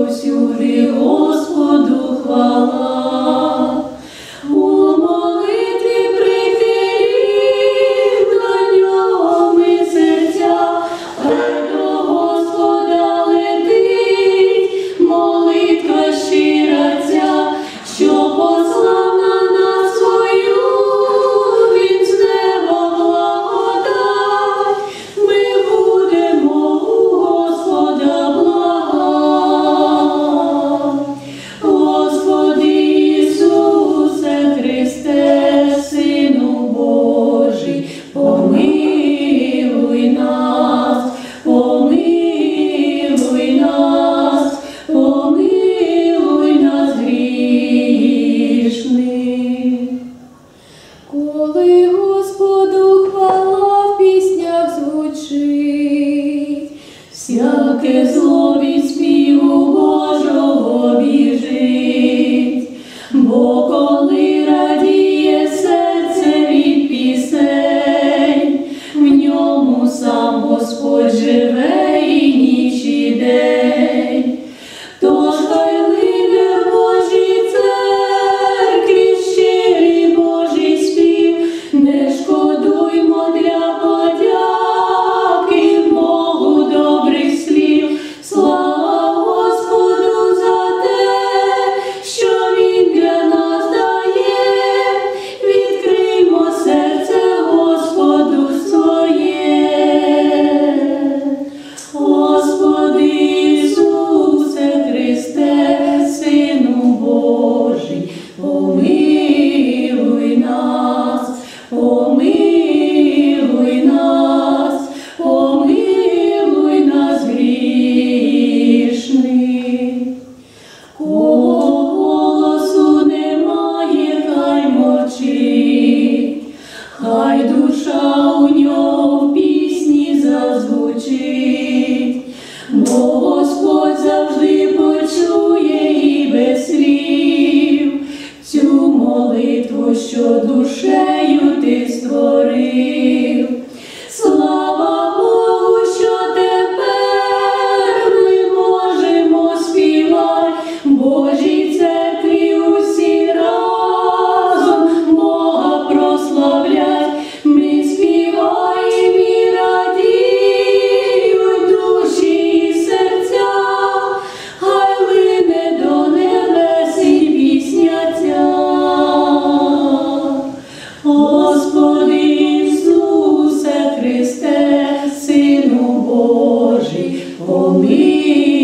повсюди Господу хвала. У молитві прихилів до нього ми серця, хай до Господа летить молитва щира ця, що послав на нас свою він з неба благодать. Ми будемо у Господа благать. Господи Ісусе Христе, Сину Божий, помилуй нас, помилуй нас, помилуй нас грішних. Коли Господу хвала в піснях звучить, всяке зло від співу Божого біжить. Бо коли радіє серце від пісень, в ньому сам Господь живе і ніч і день. Тож хай лине в Божій церкві щирий Божий спів, не шкодуймо для подяки Богу добрих слів. Слава Господу за те, що Він для нас дає. Відкриймо серце Господу своє. Господи Ісусе Христе, Сину Божий, помилуй нас, помилуй нас, помилуй нас грішних. Кого голосу немає, хай мовчить, хай душа у нього в пісні зазвучить. Бо Господь завжди почує і без слів цю молитву, що душею ти створив. Слава Богу, що тепер ми можемо співати Божій церкві усі разом Бога прославлять. Ми співаємо і радіють душі і серця, хай лине до небес і пісня ця. Господи Ісусе Христе, Сину Божий, помилуй